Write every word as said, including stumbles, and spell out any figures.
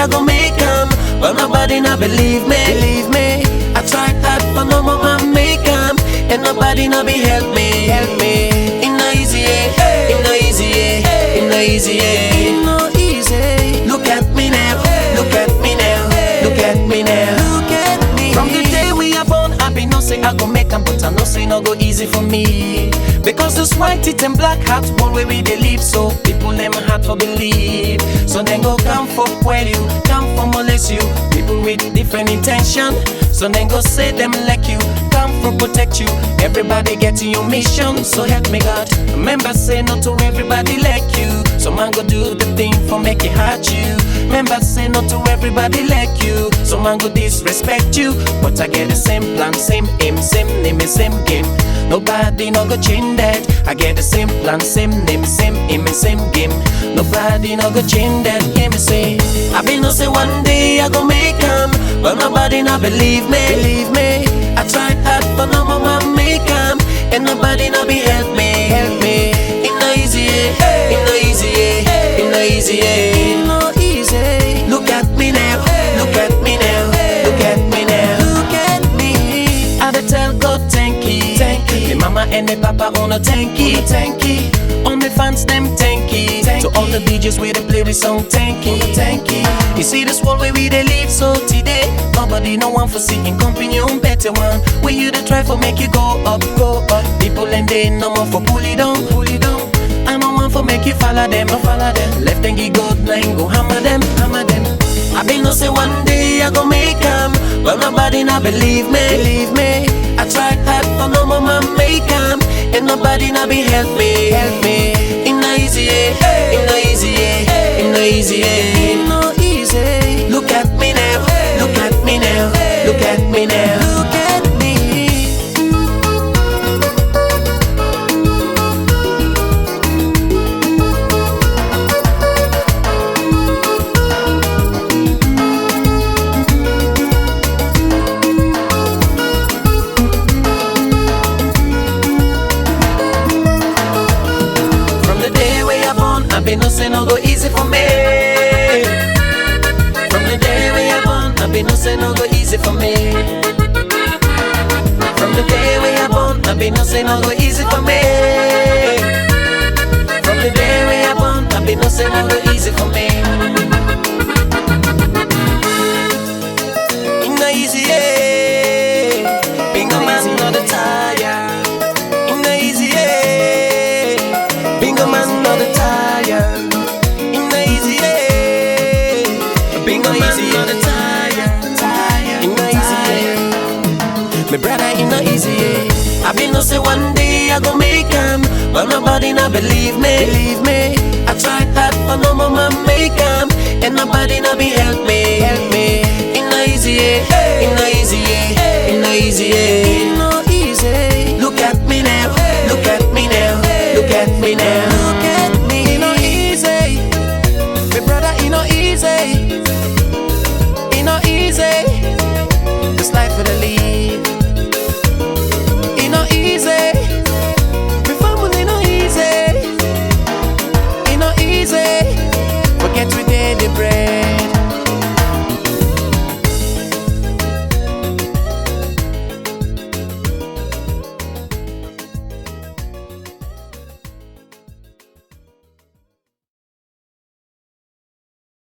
I go make 'em, but nobody not believe me. Believe me. I tried hard for no more make 'em, and nobody not be help me. Help me. It no easy, yeah. It no easy, yeah. It no easy, yeah. It no easy. Look at me now. Look at me now. Look at me now. Look at me. From the day we are born, I be no say I go make 'em, but I no say no go easy for me. Because those white teeth and black hats, one way we they live, so people them hard for believe. So then go come for quell you, come for molest you. People with different intention, so then go say them like you, come for protect you. Everybody getting your mission, so help me God. Remember say no to everybody like you. So man go do the thing for make it hurt you. Remember say no to everybody like you. So man go disrespect you, but I get the same plan, same aim, same name, and same game. Nobody no go change that. I get the same plan, same name, same aim, and same game. Nobody no go change that. Hear me say, I been no say one day I go make 'em, but nobody no believe me. Believe me. I tried hard for no more make 'em, and nobody no be help me. Help me. It no easy, yeah. It no easy, yeah. It no easy, yeah. It no easy. Look at me now. Look at me now. Look at me now. Look at me. I dey tell God thank you. Me mama and me papa on a tanky, tanky. On me fans them tanky. To all the D Js where they play this song tanky, tanky. You see this world where we they live, so today nobody no one for seeking company on better one. Where you they try for make you go up, go up. People and they no more for pull it down, pull it down. I no one for make you follow them, no follow them. Left and get good, nine go hammer them, hammer them. I been no say one day I go make 'em, but nobody not believe me. Believe me. I tried hard for no more make 'em, and nobody not be help me. Help me. It no easy, yeah. It no easy, yeah. It no easy, yeah. It no easy. Look at me now. Look at me now. Look at me now. Look at me. I been no say no go easy for me. From the day we are born, I been no say no go easy for me. From the day we are born, I been no say no go easy for me. From the day we are born, I been no say no go easy for me. It no easy, yeah. Being a man not a tire. It no easy, yeah. Being a man not a tire. Me brother, it no easy, yeah. I been no say one day I go make 'em, but nobody not believe me. Believe me. I tried hard for no more make 'em, and nobody not be help me. Help me. It no easy, yeah. It no easy, yeah. It no easy, yeah. It no easy. Look at me now. Look at me now. Look at me now. Look at me. It no easy. Me brother, it no easy. It no easy. This life for the lead. Easy, my family no easy, it no easy. Forget with